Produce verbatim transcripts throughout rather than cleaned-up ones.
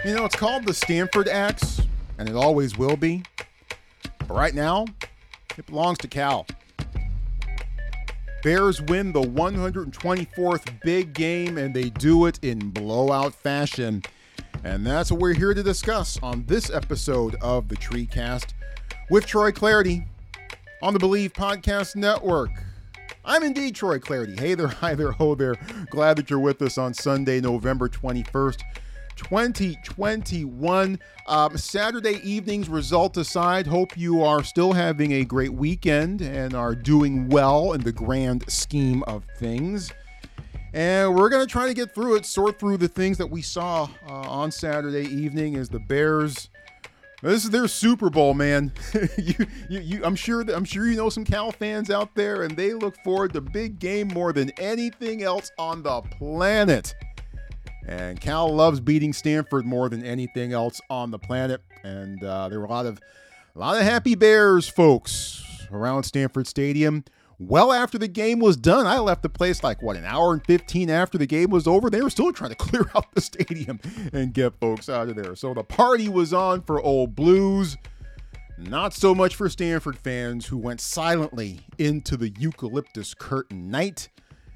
You know, it's called the Stanford Axe, and it always will be. But right now, it belongs to Cal. Bears win the one hundred twenty-fourth big game, and they do it in blowout fashion. And that's what we're here to discuss on this episode of the TreeCast with Troy Clardy on the Believe Podcast Network. I'm indeed Troy Clardy. Hey there, hi there, ho there. Glad that you're with us on Sunday, November twenty-first, twenty twenty-one. Um, Saturday evening's result aside, hope you are still having a great weekend and are doing well in the grand scheme of things. And we're going to try to get through it, sort through the things that we saw uh, on Saturday evening as the Bears. This is their Super Bowl, man. you, you, you, I'm sure that I'm sure you know some Cal fans out there, and they look forward to big game more than anything else on the planet. And Cal loves beating Stanford more than anything else on the planet. And uh, there were a lot of, a lot of happy Bears folks around Stanford Stadium. Well, after the game was done, I left the place like, what, an hour and fifteen after the game was over. They were still trying to clear out the stadium and get folks out of there. So the party was on for Old Blues. Not so much for Stanford fans who went silently into the eucalyptus curtain night.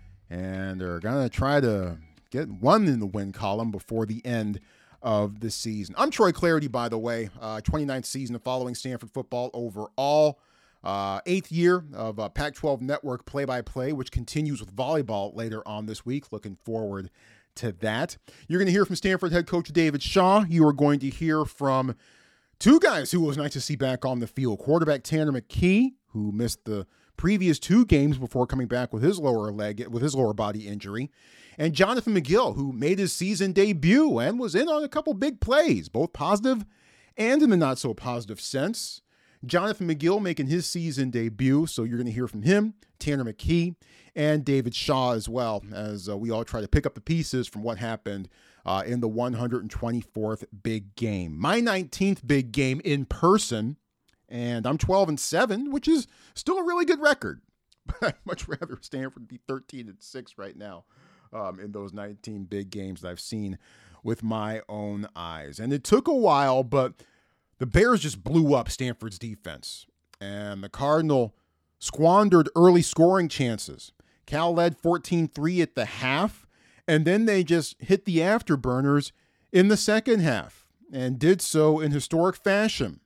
And they're going to try to get one in the win column before the end of the season. I'm Troy Clardy, by the way. Uh, twenty-ninth season of following Stanford football overall. Uh, eighth year of uh, Pac twelve Network play-by-play, which continues with volleyball later on this week. Looking forward to that. You're going to hear from Stanford head coach David Shaw. You are going to hear from two guys who it was nice to see back on the field. Quarterback Tanner McKee, who missed the previous two games before coming back with his lower leg, with his lower body injury. And Jonathan McGill, who made his season debut and was in on a couple big plays, both positive and in the not-so-positive sense. Jonathan McGill making his season debut, so you're going to hear from him, Tanner McKee, and David Shaw as well, as uh, we all try to pick up the pieces from what happened uh, in the one hundred twenty-fourth big game. My nineteenth big game in person, and I'm twelve and seven, which is still a really good record. But I'd much rather Stanford be thirteen and six right now um, in those nineteen big games that I've seen with my own eyes. And it took a while, but the Bears just blew up Stanford's defense, and the Cardinal squandered early scoring chances. Cal led fourteen three at the half, and then they just hit the afterburners in the second half, and did so in historic fashion.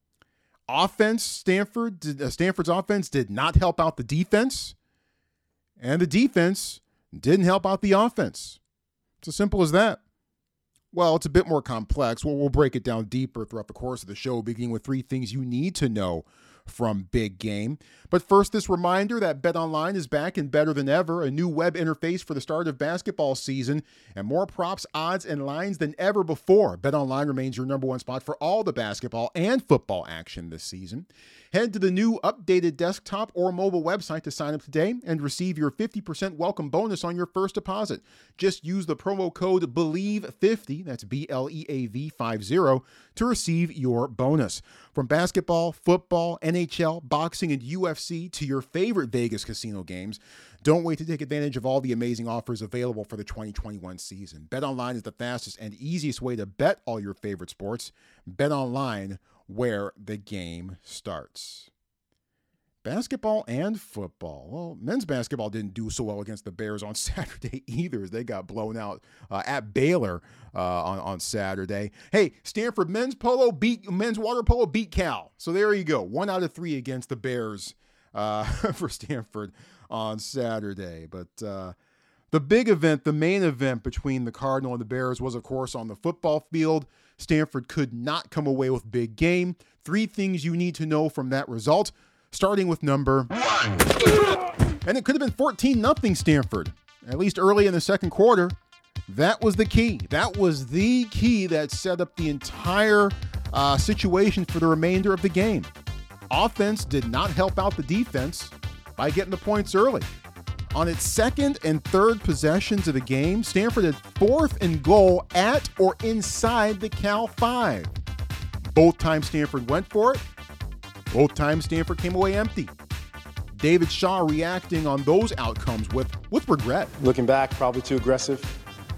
Offense, Stanford, did, uh, Stanford's offense did not help out the defense, and the defense didn't help out the offense. It's as simple as that. Well, it's a bit more complex. Well, we'll break it down deeper throughout the course of the show, beginning with three things you need to know from Big Game. But first, this reminder that BetOnline is back and better than ever. A new web interface for the start of basketball season and more props, odds, and lines than ever before. BetOnline remains your number one spot for all the basketball and football action this season. Head to the new updated desktop or mobile website to sign up today and receive your fifty percent welcome bonus on your first deposit. Just use the promo code believe fifty, that's B L E A V fifty, to receive your bonus. From basketball, football, N H L, boxing, and U F C to your favorite Vegas casino games, don't wait to take advantage of all the amazing offers available for the twenty twenty-one season. BetOnline is the fastest and easiest way to bet all your favorite sports. BetOnline, where the game starts. Basketball and football. Well, men's basketball didn't do so well against the Bears on Saturday either, as they got blown out uh, at Baylor uh, on, on Saturday. Hey, Stanford men's polo beat men's water polo beat Cal. So there you go. One out of three against the Bears uh, for Stanford on Saturday. But uh, the big event, the main event between the Cardinal and the Bears was, of course, on the football field. Stanford could not come away with big game. Three things you need to know from that result, starting with number one. And it could have been fourteen nothing Stanford, at least early in the second quarter. That was the key. That was the key that set up the entire uh, situation for the remainder of the game. Offense did not help out the defense by getting the points early. On its second and third possessions of the game, Stanford had fourth and goal at or inside the Cal five. Both times Stanford went for it. Both times Stanford came away empty. David Shaw reacting on those outcomes with, with regret. Looking back, probably too aggressive.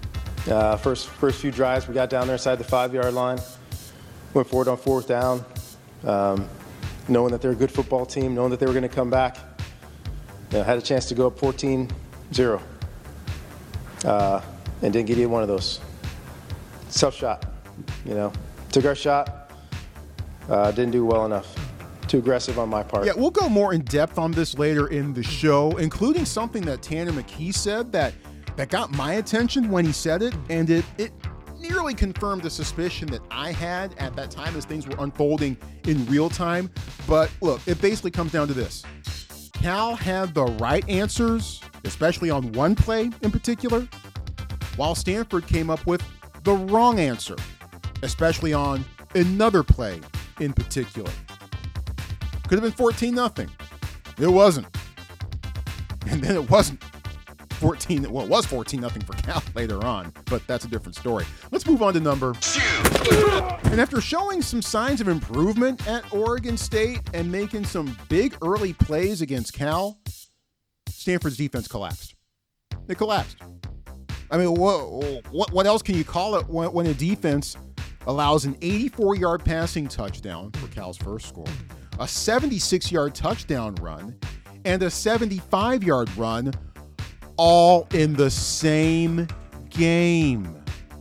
Uh, first first few drives, we got down there inside the five-yard line, went forward on fourth down, um, knowing that they're a good football team, knowing that they were going to come back. You know, had a chance to go up fourteen zero, uh, and didn't get either one of those. Tough shot, you know. Took our shot, uh, didn't do well enough. Too aggressive on my part. Yeah, we'll go more in depth on this later in the show, including something that Tanner McKee said that that got my attention when he said it, and it it nearly confirmed the suspicion that I had at that time as things were unfolding in real time. But look, it basically comes down to this. Cal had the right answers, especially on one play in particular, while Stanford came up with the wrong answer, especially on another play in particular. Could have been fourteen nothing. It wasn't. And then it wasn't fourteen. Well, it was fourteen nothing for Cal later on, but that's a different story. Let's move on to number two. And after showing some signs of improvement at Oregon State and making some big early plays against Cal, Stanford's defense collapsed. It collapsed. I mean, what what, what else can you call it when, when a defense allows an eighty-four-yard passing touchdown for Cal's first score, a seventy-six-yard touchdown run, and a seventy-five-yard run all in the same game?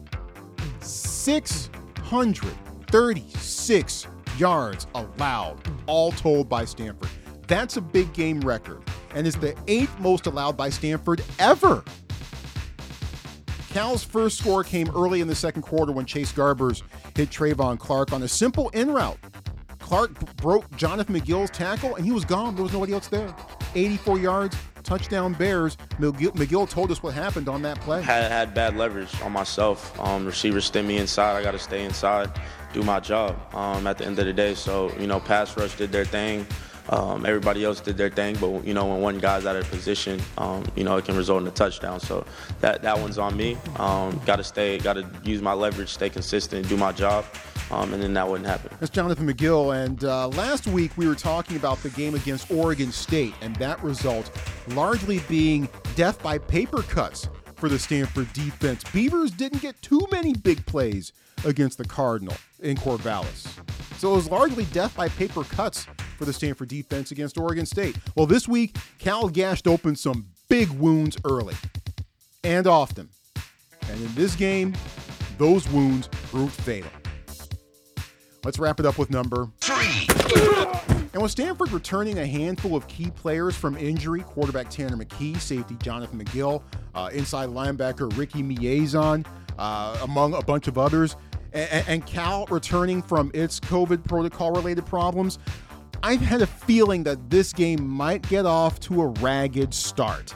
six hundred thirty-six yards allowed, all told by Stanford. That's a big game record, and is the eighth most allowed by Stanford ever. Cal's first score came early in the second quarter when Chase Garbers hit Trayvon Clark on a simple in route. Clark broke Jonathan McGill's tackle, and he was gone. There was nobody else there. eighty-four yards, touchdown Bears. McGill, McGill told us what happened on that play. Had had bad leverage on myself. Um, receiver stem me inside. I got to stay inside, do my job um, at the end of the day. So, you know, pass rush did their thing. Um, everybody else did their thing, but, you know, when one guy's out of position, um, you know, it can result in a touchdown. So that, that one's on me. Um, got to stay, got to use my leverage, stay consistent, do my job, um, and then that wouldn't happen. That's Jonathan McGill, and uh, last week we were talking about the game against Oregon State, and that result largely being death by paper cuts for the Stanford defense. Beavers didn't get too many big plays against the Cardinal in Corvallis. So it was largely death by paper cuts for the Stanford defense against Oregon State. Well, this week, Cal gashed open some big wounds early and often. And in this game, those wounds proved fatal. Let's wrap it up with number three. And with Stanford returning a handful of key players from injury, quarterback Tanner McKee, safety Jonathan McGill, uh, inside linebacker Ricky Miezon, uh, among a bunch of others, and, and Cal returning from its COVID protocol-related problems, I've had a feeling that this game might get off to a ragged start.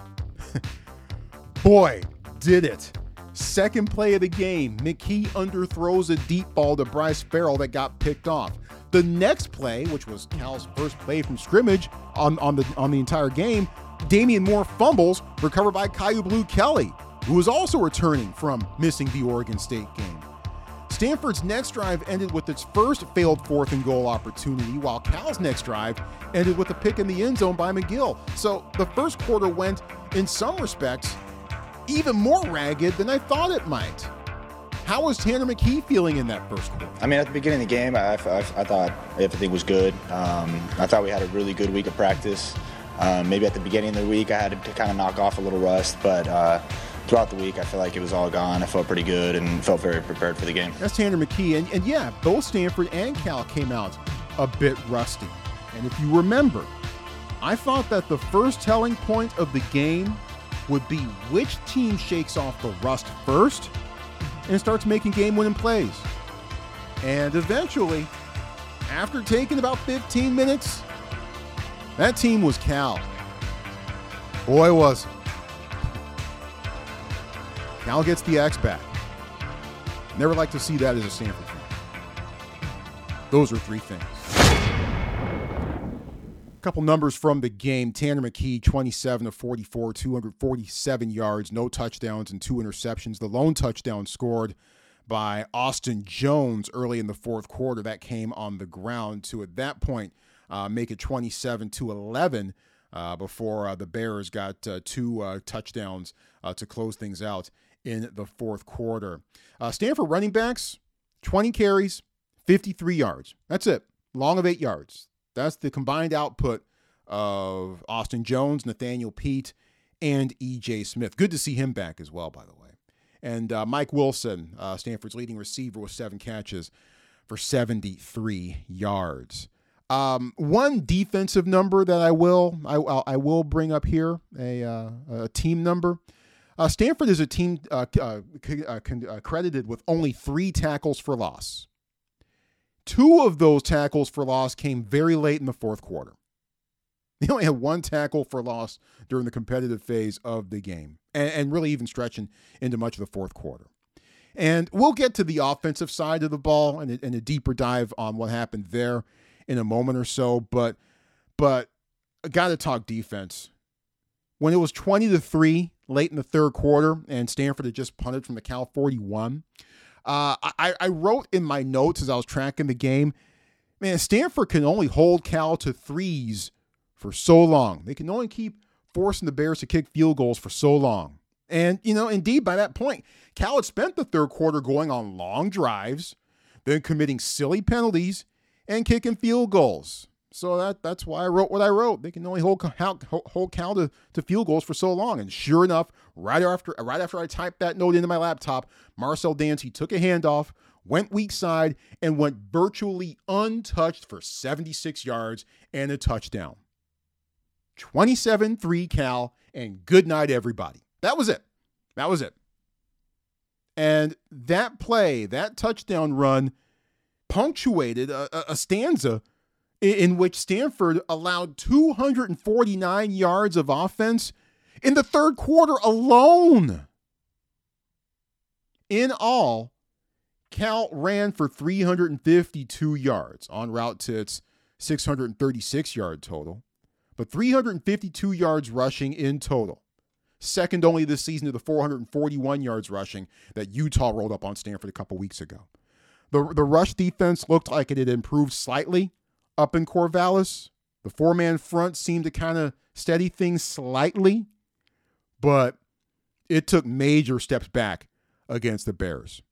Boy, did it. Second play of the game, McKee underthrows a deep ball to Bryce Farrell that got picked off. The next play, which was Cal's first play from scrimmage on, on, the, on the entire game, Damian Moore fumbles, recovered by Kyu Blu Kelly, who was also returning from missing the Oregon State game. Stanford's next drive ended with its first failed fourth and goal opportunity, while Cal's next drive ended with a pick in the end zone by McGill. So the first quarter went, in some respects, even more ragged than I thought it might. How was Tanner McKee feeling in that first quarter? I mean, at the beginning of the game, I, I, I thought everything was good. Um, I thought we had a really good week of practice. Um, maybe at the beginning of the week, I had to kind of knock off a little rust, but uh, throughout the week, I feel like it was all gone. I felt pretty good and felt very prepared for the game. That's Tanner McKee. And, and yeah, both Stanford and Cal came out a bit rusty. And if you remember, I thought that the first telling point of the game would be which team shakes off the rust first and starts making game-winning plays. And eventually, after taking about fifteen minutes, that team was Cal. Boy, was it. Cal gets the X back. Never like to see that as a Stanford fan. Those are three things. A couple numbers from the game. Tanner McKee, twenty-seven of forty-four, two hundred forty-seven yards, no touchdowns and two interceptions. The lone touchdown scored by Austin Jones early in the fourth quarter. That came on the ground to, at that point, uh, make it twenty-seven to eleven uh, before uh, the Bears got uh, two uh, touchdowns uh, to close things out in the fourth quarter. Uh, Stanford running backs, twenty carries, fifty-three yards. That's it. Long of eight yards. That's the combined output of Austin Jones, Nathaniel Peete, and E J Smith. Good to see him back as well, by the way. And uh, Mike Wilson, uh, Stanford's leading receiver, with seven catches for seventy-three yards. Um, one defensive number that I will I, I will bring up here, a, uh, a team number. Uh, Stanford is a team uh, uh, uh, credited with only three tackles for loss. Two of those tackles for loss came very late in the fourth quarter. They only had one tackle for loss during the competitive phase of the game, and, and really even stretching into much of the fourth quarter. And we'll get to the offensive side of the ball and a, and a deeper dive on what happened there in a moment or so, but but I got to talk defense. When it was twenty to three late in the third quarter and Stanford had just punted from the Cal forty-one, uh, I, I wrote in my notes as I was tracking the game, man, Stanford can only hold Cal to threes for so long. They can only keep forcing the Bears to kick field goals for so long. And, you know, indeed, by that point, Cal had spent the third quarter going on long drives, then committing silly penalties and kicking field goals. So that that's why I wrote what I wrote. They can only hold Cal, hold Cal to, to field goals for so long. And sure enough, right after right after I typed that note into my laptop, Marcel Dancy took a handoff, went weak side, and went virtually untouched for seventy-six yards and a touchdown. twenty-seven three Cal, and good night, everybody. That was it. That was it. And that play, that touchdown run, punctuated a, a, a stanza in, in which Stanford allowed two hundred forty-nine yards of offense in the third quarter alone. In all, Cal ran for three hundred fifty-two yards en route to its six hundred thirty-six yard total, but three hundred fifty-two yards rushing in total. Second only this season to the four hundred forty-one yards rushing that Utah rolled up on Stanford a couple weeks ago. The, the rush defense looked like it had improved slightly up in Corvallis. The four-man front seemed to kind of steady things slightly, but it took major steps back against the Bears.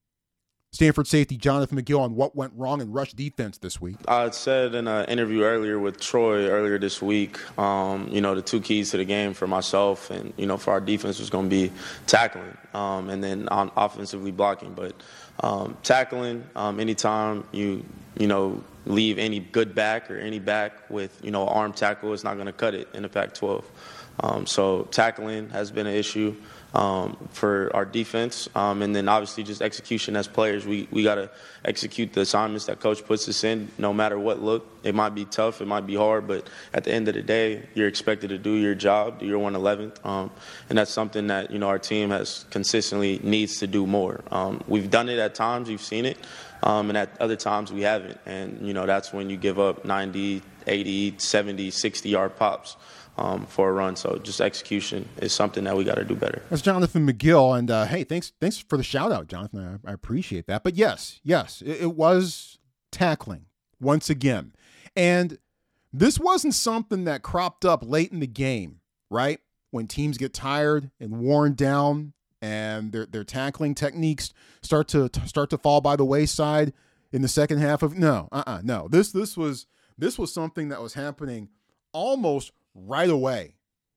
Stanford safety Jonathan McGill on what went wrong in rush defense this week. I said in an interview earlier with Troy earlier this week, um, you know, the two keys to the game for myself and, you know, for our defense was going to be tackling um, and then on offensively blocking. But um, tackling, um, anytime you, you know, leave any good back or any back with, you know, arm tackle, it's not going to cut it in the Pac twelve. Um, so tackling has been an issue um, for our defense. Um, and then obviously just execution as players. We, we got to execute the assignments that coach puts us in no matter what look. It might be tough, it might be hard, but at the end of the day, you're expected to do your job, do your one eleventh. Um, and that's something that, you know, our team has consistently needs to do more. Um, we've done it at times, you've seen it. Um, and at other times we haven't. And, you know, that's when you give up ninety, eighty, seventy, sixty yard pops. Um, for a run. So just execution is something that we got to do better. That's Jonathan McGill. And uh, hey, thanks thanks for the shout out, Jonathan. I, I appreciate that. But yes, yes, it, it was tackling once again. And this wasn't something that cropped up late in the game, right? When teams get tired and worn down and their their tackling techniques start to, to start to fall by the wayside in the second half of no, uh-uh, no. This this was this was something that was happening almost right away.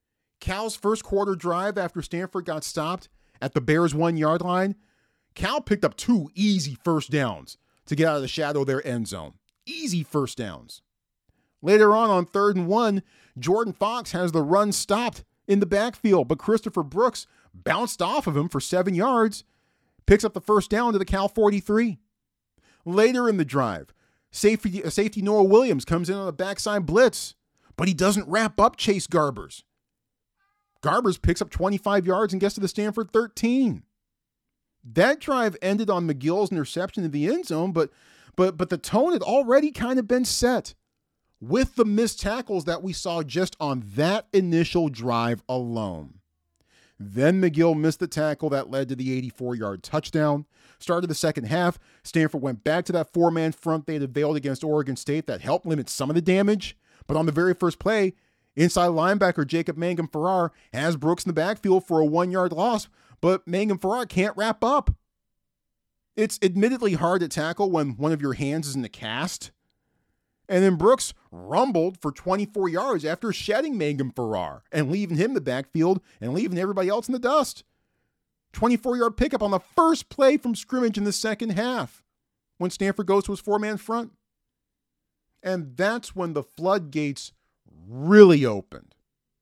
Cal's first quarter drive after Stanford got stopped at the Bears' one-yard line, Cal picked up two easy first downs to get out of the shadow of their end zone. Easy first downs. Later on, on third and one, Jordan Fox has the run stopped in the backfield, but Christopher Brooks bounced off of him for seven yards, picks up the first down to the Cal forty-three. Later in the drive, safety, safety Noah Williams comes in on a backside blitz, but he doesn't wrap up Chase Garbers. Garbers picks up twenty-five yards and gets to the Stanford thirteen. That drive ended on McGill's interception in the end zone, but but but the tone had already kind of been set with the missed tackles that we saw just on that initial drive alone. Then McGill missed the tackle that led to the eighty-four yard touchdown. Started the second half, Stanford went back to that four-man front they had availed against Oregon State that helped limit some of the damage. But on the very first play, inside linebacker Jacob Mangum Farrar has Brooks in the backfield for a one-yard loss, but Megan Farrar can't wrap up. It's admittedly hard to tackle when one of your hands is in the cast. And then Brooks rumbled for twenty-four yards after shedding Megan Farrar and leaving him in the backfield and leaving everybody else in the dust. twenty-four-yard pickup on the first play from scrimmage in the second half when Stanford goes to his four-man front. And that's when the floodgates really opened.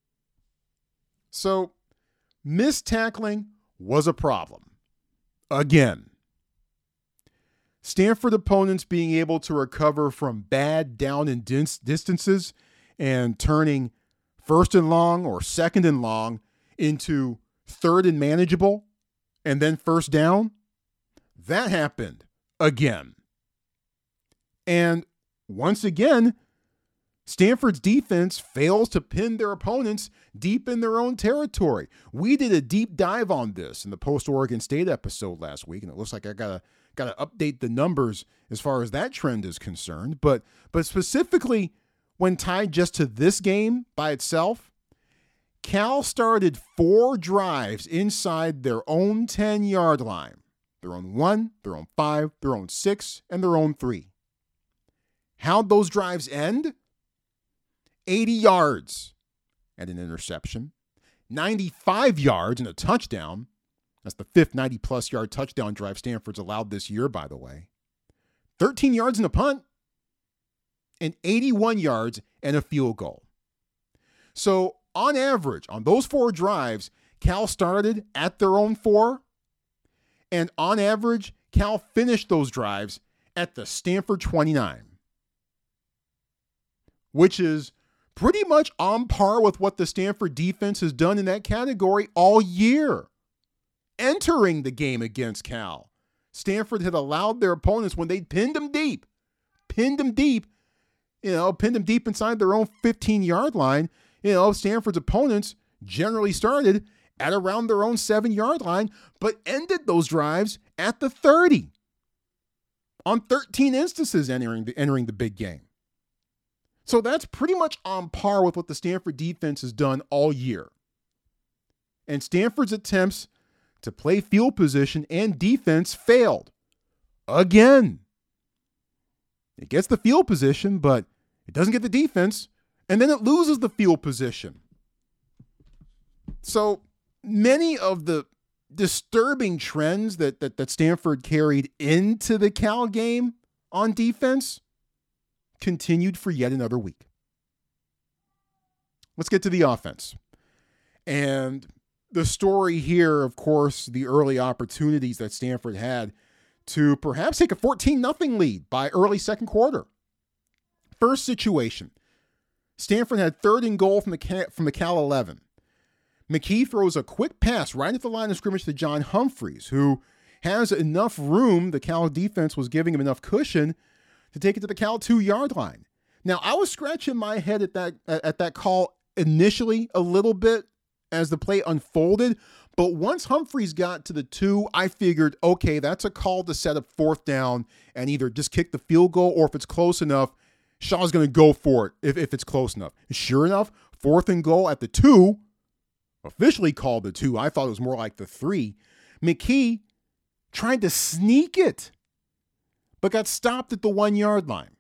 So, missed tackling was a problem. Again. Stanford opponents being able to recover from bad down and dis- distances and turning first and long or second and long into third and manageable and then first down, that happened again. And once again, Stanford's defense fails to pin their opponents deep in their own territory. We did a deep dive on this in the post-Oregon State episode last week, and it looks like I got to got to update the numbers as far as that trend is concerned. But but specifically, when tied just to this game by itself, Cal started four drives inside their own ten-yard line. Their own one, their own five, their own six, and their own three. How'd those drives end? eighty yards and an interception. ninety-five yards and a touchdown. That's the fifth ninety-plus yard touchdown drive Stanford's allowed this year, by the way. thirteen yards and a punt. And eighty-one yards and a field goal. So, on average, on those four drives, Cal started at their own four. And on average, Cal finished those drives at the Stanford twenty-nine. Which is pretty much on par with what the Stanford defense has done in that category all year. Entering the game against Cal, Stanford had allowed their opponents, when they pinned them deep, pinned them deep, you know, pinned them deep inside their own fifteen-yard line, you know, Stanford's opponents generally started at around their own seven-yard line, but ended those drives at the thirty on thirteen instances entering the, entering the big game. So that's pretty much on par with what the Stanford defense has done all year. And Stanford's attempts to play field position and defense failed. Again. It gets the field position, but it doesn't get the defense, and then it loses the field position. So many of the disturbing trends that, that, that Stanford carried into the Cal game on defense continued for yet another week. Let's get to the offense. And the story here, of course, the early opportunities that Stanford had to perhaps take a fourteen nothing lead by early second quarter. First situation, Stanford had third and goal from the Cal, from the Cal eleven. McKee throws a quick pass right at the line of scrimmage to John Humphreys, who has enough room. The Cal defense was giving him enough cushion to take it to the Cal two-yard line. Now, I was scratching my head at that at that call initially a little bit as the play unfolded, but once Humphreys got to the two, I figured, okay, that's a call to set up fourth down and either just kick the field goal, or if it's close enough, Shaw's going to go for it if, if it's close enough. Sure enough, fourth and goal at the two, officially called the two. I thought it was more like the three. McKee tried to sneak it, but got stopped at the one-yard line.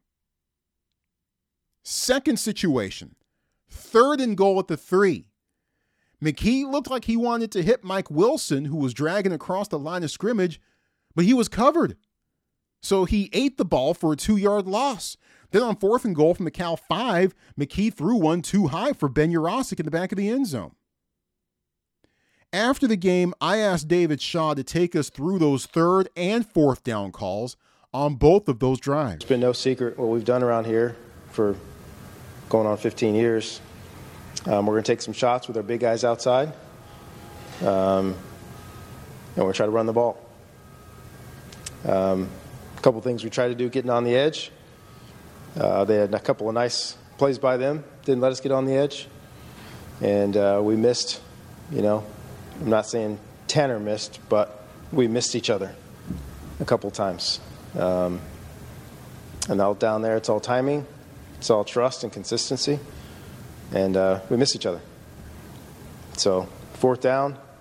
Second situation, third and goal at the three. McKee looked like he wanted to hit Mike Wilson, who was dragging across the line of scrimmage, but he was covered. So he ate the ball for a two-yard loss. Then on fourth and goal from the Cal five, McKee threw one too high for Ben Urosic in the back of the end zone. After the game, I asked David Shaw to take us through those third and fourth down calls on both of those drives. It's been no secret what we've done around here for going on fifteen years. Um, we're going to take some shots with our big guys outside, um, and we're going to try to run the ball. Um, a couple things we tried to do getting on the edge. Uh, they had a couple of nice plays by them, didn't let us get on the edge, and uh, we missed, you know, I'm not saying Tanner missed, but we missed each other a couple times. Um, and all down there, it's all timing, it's all trust and consistency. And uh, we missed each other. So fourth down,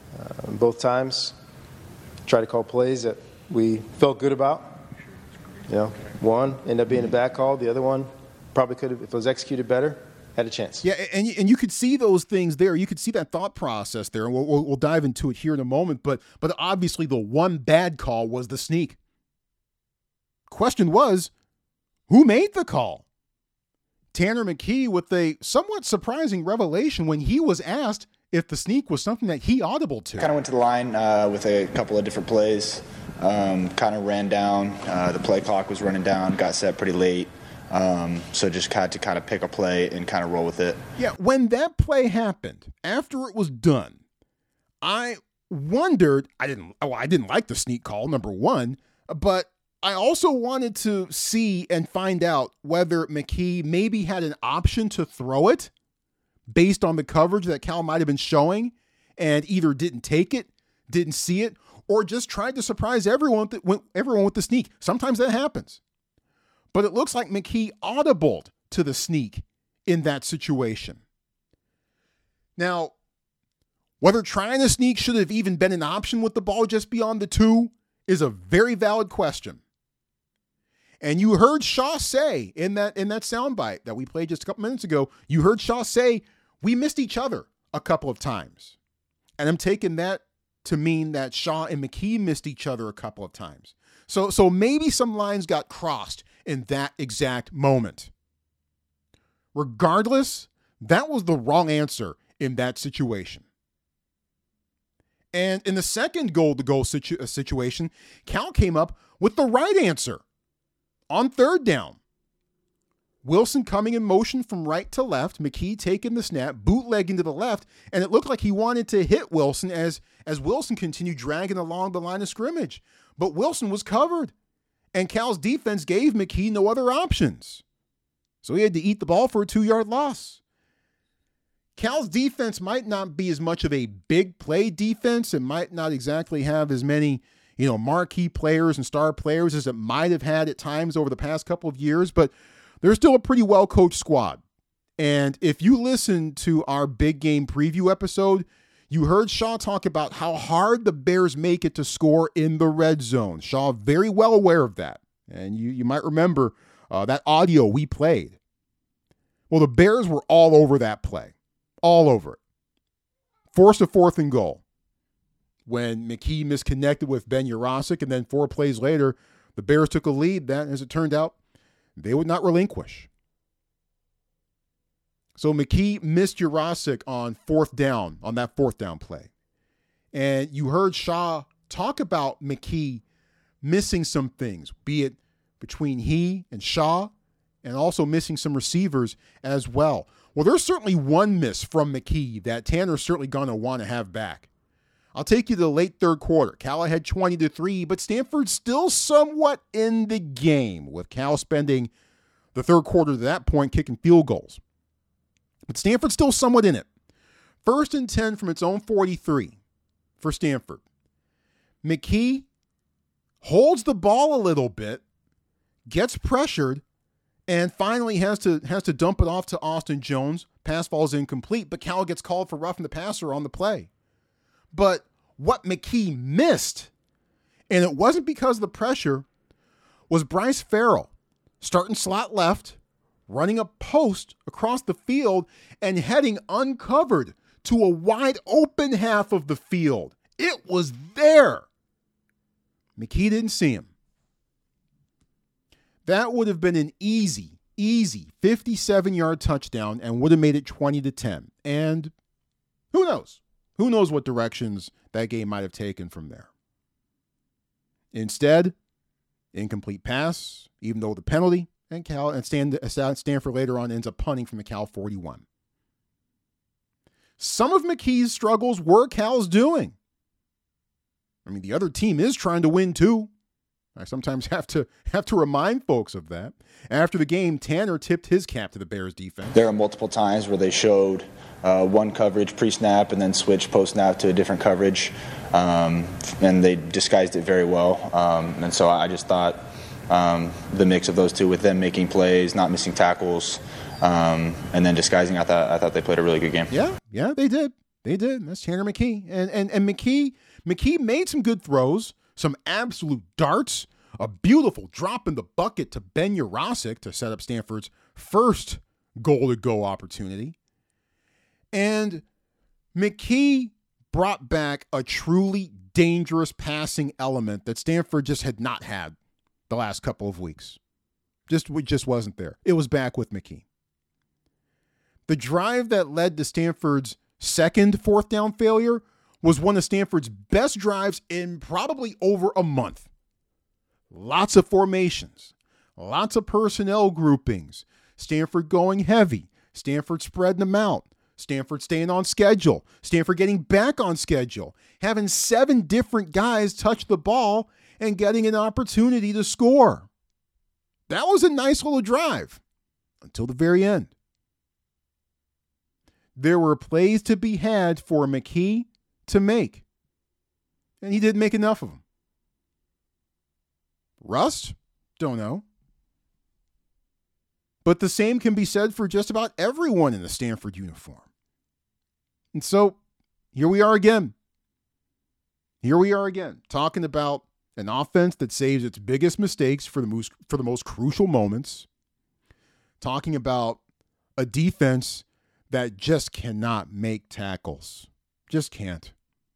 Uh, both times, tried to call plays that we felt good about. You know, one ended up being a bad call. The other one probably could have, if it was executed better, had a chance. Yeah, and you, and you could see those things there. You could see that thought process there, and we'll, we'll, we'll dive into it here in a moment. But but obviously the one bad call was the sneak. Question was, who made the call? Tanner McKee with a somewhat surprising revelation when he was asked if the sneak was something that he audibled to. Kind of went to the line uh, with a couple of different plays. Um, kind of ran down. Uh, the play clock was running down. Got set pretty late. Um, so just had to kind of pick a play and kind of roll with it. Yeah, when that play happened, after it was done, I wondered, I didn't, well, I didn't like the sneak call, number one, but I also wanted to see and find out whether McKee maybe had an option to throw it based on the coverage that Cal might have been showing and either didn't take it, didn't see it, or just tried to surprise everyone with the, everyone with the sneak. Sometimes that happens. But it looks like McKee audibled to the sneak in that situation. Now, whether trying to sneak should have even been an option with the ball just beyond the two is a very valid question. And you heard Shaw say in that in that soundbite that we played just a couple minutes ago, you heard Shaw say, we missed each other a couple of times. And I'm taking that to mean that Shaw and McKee missed each other a couple of times. So, so maybe some lines got crossed in that exact moment. Regardless, that was the wrong answer in that situation. And in the second goal-to-goal situ- situation, Cal came up with the right answer on third down. Wilson coming in motion from right to left, McKee taking the snap, bootlegging to the left, and it looked like he wanted to hit Wilson as, as Wilson continued dragging along the line of scrimmage. But Wilson was covered, and Cal's defense gave McKee no other options. So he had to eat the ball for a two-yard loss. Cal's defense might not be as much of a big play defense. It might not exactly have as many, you know, marquee players and star players as it might have had at times over the past couple of years, but they're still a pretty well-coached squad. And if you listen to our big game preview episode, you heard Shaw talk about how hard the Bears make it to score in the red zone. Shaw very well aware of that. And you, you might remember uh, that audio we played. Well, the Bears were all over that play. All over it. Forced a fourth and goal when McKee misconnected with Ben Yurosek, and then four plays later, the Bears took a lead that, as it turned out, they would not relinquish. So McKee missed Yurosek on fourth down, on that fourth down play. And you heard Shaw talk about McKee missing some things, be it between he and Shaw, and also missing some receivers as well. Well, there's certainly one miss from McKee that Tanner's certainly going to want to have back. I'll take you to the late third quarter. Cal had twenty to three, but Stanford's still somewhat in the game, with Cal spending the third quarter to that point kicking field goals. But Stanford's still somewhat in it. First and ten from its own forty-three for Stanford. McKee holds the ball a little bit, gets pressured, and finally has to has to dump it off to Austin Jones. Pass falls incomplete, but Cal gets called for roughing the passer on the play. But what McKee missed, and it wasn't because of the pressure, was Bryce Farrell starting slot left, running a post across the field, and heading uncovered to a wide open half of the field. It was there. McKee didn't see him. That would have been an easy, easy fifty-seven-yard touchdown and would have made it twenty to ten. And who knows? Who knows what directions that game might have taken from there. Instead, incomplete pass, even though the penalty, and Cal and Stanford later on ends up punting from the Cal forty-one. Some of McKee's struggles were Cal's doing. I mean, the other team is trying to win too. I sometimes have to have to remind folks of that. After the game, Tanner tipped his cap to the Bears defense. There are multiple times where they showed uh, one coverage pre-snap and then switched post-snap to a different coverage, um, and they disguised it very well. Um, and so I just thought um, the mix of those two, with them making plays, not missing tackles, um, and then disguising, I thought I thought they played a really good game. Yeah, yeah, they did. They did. That's Tanner McKee. And and and McKee, McKee made some good throws, some absolute darts, a beautiful drop in the bucket to Ben Yurosek to set up Stanford's first goal-to-go opportunity. And McKee brought back a truly dangerous passing element that Stanford just had not had the last couple of weeks. Just, it just wasn't there. It was back with McKee. The drive that led to Stanford's second fourth down failure was one of Stanford's best drives in probably over a month. Lots of formations, lots of personnel groupings, Stanford going heavy, Stanford spreading them out, Stanford staying on schedule, Stanford getting back on schedule, having seven different guys touch the ball and getting an opportunity to score. That was a nice little drive until the very end. There were plays to be had for McKee to make, and he didn't make enough of them. Rust? Don't know. But the same can be said for just about everyone in the Stanford uniform. And so here we are again. Here we are again, talking about an offense that saves its biggest mistakes for the most, for the most crucial moments. Talking about a defense that just cannot make tackles. Just can't.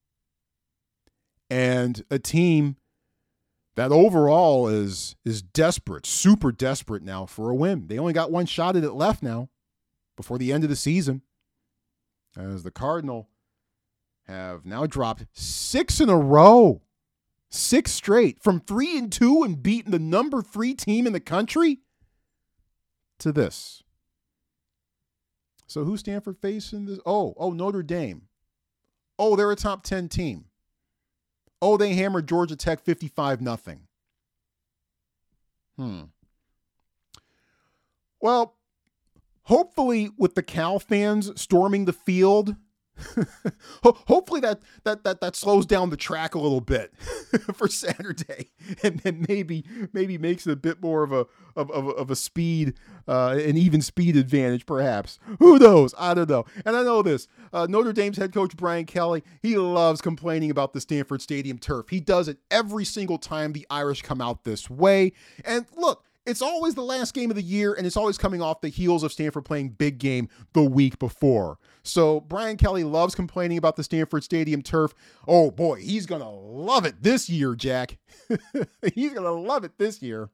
And a team that overall is is desperate, super desperate now for a win. They only got one shot at it left now before the end of the season, as the Cardinal have now dropped six in a row, six straight, from three and two and beating the number three team in the country to this. So who's Stanford facing this? Oh, oh, Notre Dame. Oh, they're a top ten team. Oh, they hammered Georgia Tech fifty-five nothing. Hmm. Well, hopefully with the Cal fans storming the field, hopefully that, that that that slows down the track a little bit for Saturday, and then maybe maybe makes it a bit more of a of of, of a speed, uh, an even speed advantage, perhaps. Who knows? I don't know. And I know this. Uh, Notre Dame's head coach Brian Kelly, he loves complaining about the Stanford Stadium turf. He does it every single time the Irish come out this way. And look, it's always the last game of the year, and it's always coming off the heels of Stanford playing big game the week before. So Brian Kelly loves complaining about the Stanford Stadium turf. Oh, boy, he's going to love it this year, Jack. He's going to love it this year.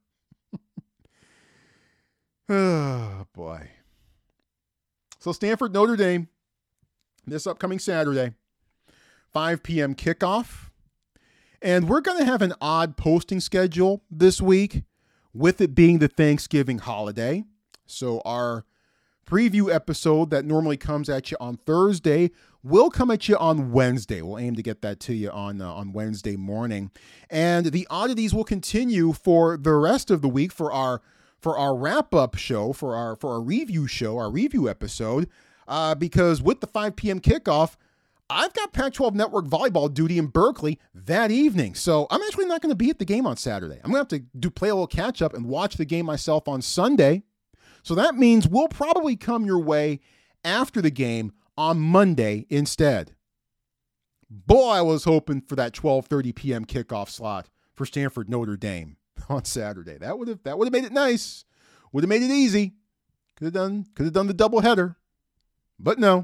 Oh, boy. So Stanford, Notre Dame, this upcoming Saturday, five p.m. kickoff. And we're going to have an odd posting schedule this week, with it being the Thanksgiving holiday. So our preview episode that normally comes at you on Thursday will come at you on Wednesday. We'll aim to get that to you on uh, on Wednesday morning. And the oddities will continue for the rest of the week for our for our wrap-up show, for our for our review show, our review episode, uh, because with the five p.m. kickoff, I've got Pac twelve Network volleyball duty in Berkeley that evening. So I'm actually not going to be at the game on Saturday. I'm going to have to do play a little catch up and watch the game myself on Sunday. So that means we'll probably come your way after the game on Monday instead. Boy, I was hoping for that twelve thirty p.m. kickoff slot for Stanford Notre Dame on Saturday. That would have that would have made it nice. Would have made it easy. Could have done could have done the doubleheader. But no.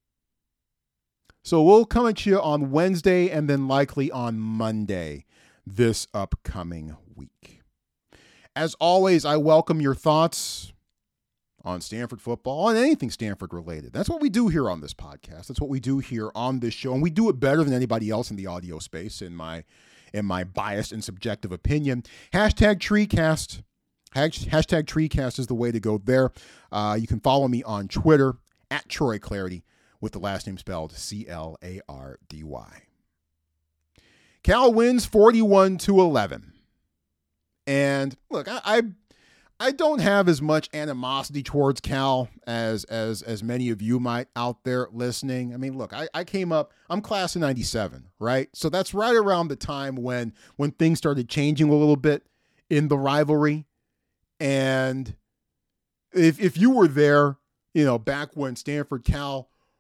So we'll come at you on Wednesday and then likely on Monday this upcoming week. As always, I welcome your thoughts on Stanford football, on anything Stanford related. That's what we do here on this podcast. That's what we do here on this show. And we do it better than anybody else in the audio space, in my in my biased and subjective opinion. Hashtag TreeCast. Hashtag TreeCast is the way to go there. Uh, you can follow me on Twitter at Troy Clardy, with the last name spelled C L A R D Y. Cal wins forty-one to eleven. And look, I, I I don't have as much animosity towards Cal as as as many of you might out there listening. I mean, look, I, I came up, I'm class of ninety-seven, right? So that's right around the time when when things started changing a little bit in the rivalry. And if if you were there, you know, back when Stanford Cal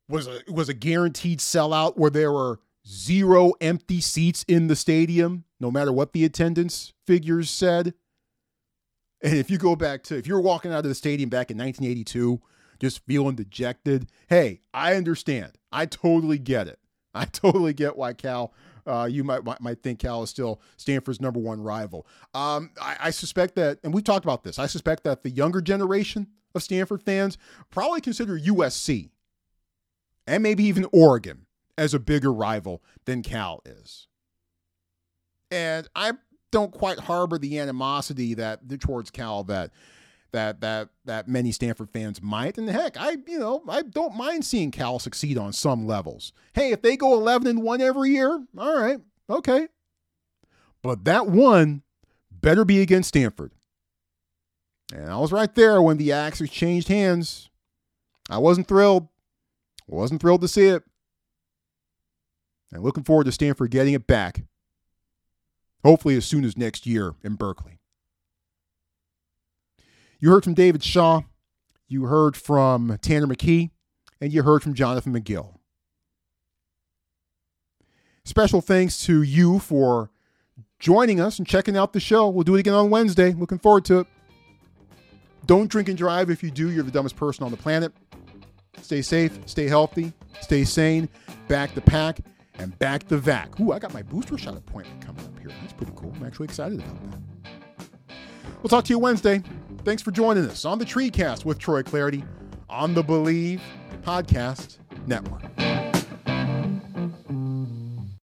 was a was a guaranteed sellout where there were zero empty seats in the stadium, no matter what the attendance figures said. And if you go back to, if you're walking out of the stadium back in nineteen eighty-two, just feeling dejected, hey, I understand. I totally get it. I totally get why Cal, uh, you might, might might think Cal is still Stanford's number one rival. Um, I, I suspect that, and we've talked about this, I suspect that the younger generation of Stanford fans probably consider U S C and maybe even Oregon as a bigger rival than Cal is. And I don't quite harbor the animosity that towards Cal that that that that many Stanford fans might. And heck, I you know I don't mind seeing Cal succeed on some levels. Hey, if they go eleven and one every year, all right, okay. But that one better be against Stanford. And I was right there when the axe exchanged hands. I wasn't thrilled. Wasn't thrilled to see it. And looking forward to Stanford getting it back. Hopefully as soon as next year in Berkeley. You heard from David Shaw, you heard from Tanner McKee, and you heard from Jonathan McGill. Special thanks to you for joining us and checking out the show. We'll do it again on Wednesday. Looking forward to it. Don't drink and drive. If you do, you're the dumbest person on the planet. Stay safe, stay healthy, stay sane, back the pack, and back the vac. Ooh, I got my booster shot appointment coming up here. That's pretty cool. I'm actually excited about that. We'll talk to you Wednesday. Thanks for joining us on the TreeCast with Troy Clardy on the Believe Podcast Network.